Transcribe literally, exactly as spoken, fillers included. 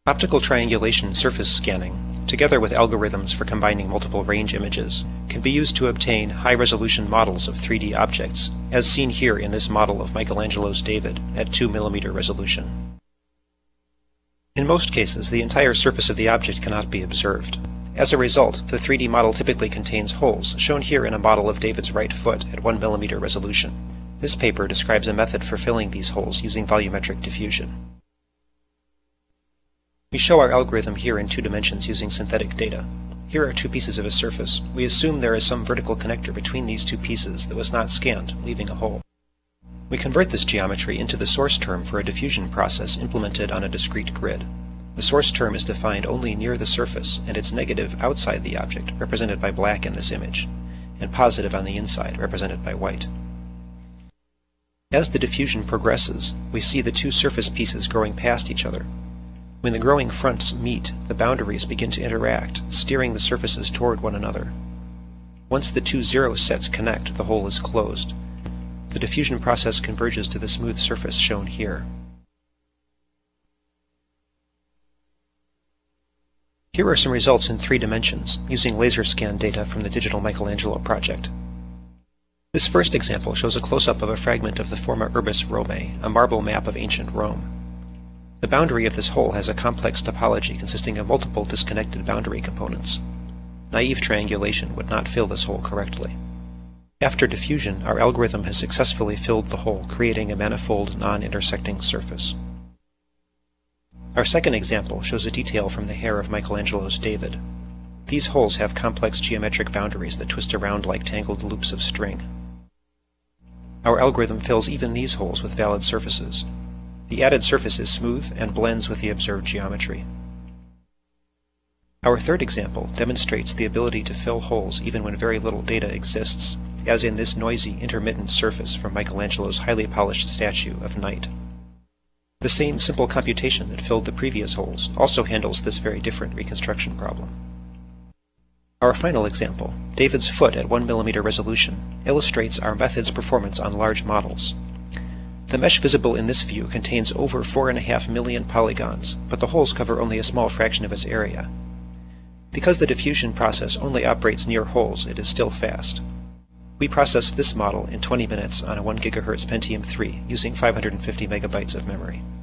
Optical triangulation surface scanning, together with algorithms for combining multiple range images, can be used to obtain high-resolution models of three D objects, as seen here in this model of Michelangelo's David at two millimeter resolution. In most cases, the entire surface of the object cannot be observed. As a result, the three D model typically contains holes, shown here in a model of David's right foot at one millimeter resolution. This paper describes a method for filling these holes using volumetric diffusion. We show our algorithm here in two dimensions using synthetic data. Here are two pieces of a surface. We assume there is some vertical connector between these two pieces that was not scanned, leaving a hole. We convert this geometry into the source term for a diffusion process implemented on a discrete grid. The source term is defined only near the surface, and its negative outside the object, represented by black in this image, and positive on the inside, represented by white. As the diffusion progresses, we see the two surface pieces growing past each other. When the growing fronts meet, the boundaries begin to interact, steering the surfaces toward one another. Once the two zero sets connect, the hole is closed. The diffusion process converges to the smooth surface shown here. Here are some results in three dimensions, using laser scan data from the Digital Michelangelo project. This first example shows a close-up of a fragment of the Forma Urbis Romae, a marble map of ancient Rome. The boundary of this hole has a complex topology consisting of multiple disconnected boundary components. Naive triangulation would not fill this hole correctly. After diffusion, our algorithm has successfully filled the hole, creating a manifold non-intersecting surface. Our second example shows a detail from the hair of Michelangelo's David. These holes have complex geometric boundaries that twist around like tangled loops of string. Our algorithm fills even these holes with valid surfaces. The added surface is smooth and blends with the observed geometry. Our third example demonstrates the ability to fill holes even when very little data exists, as in this noisy, intermittent surface from Michelangelo's highly polished statue of Night. The same simple computation that filled the previous holes also handles this very different reconstruction problem. Our final example, David's foot at one millimeter resolution, illustrates our method's performance on large models. The mesh visible in this view contains over four and a half million polygons, but the holes cover only a small fraction of its area. Because the diffusion process only operates near holes, it is still fast. We processed this model in twenty minutes on a one gigahertz Pentium three using five hundred fifty megabytes of memory.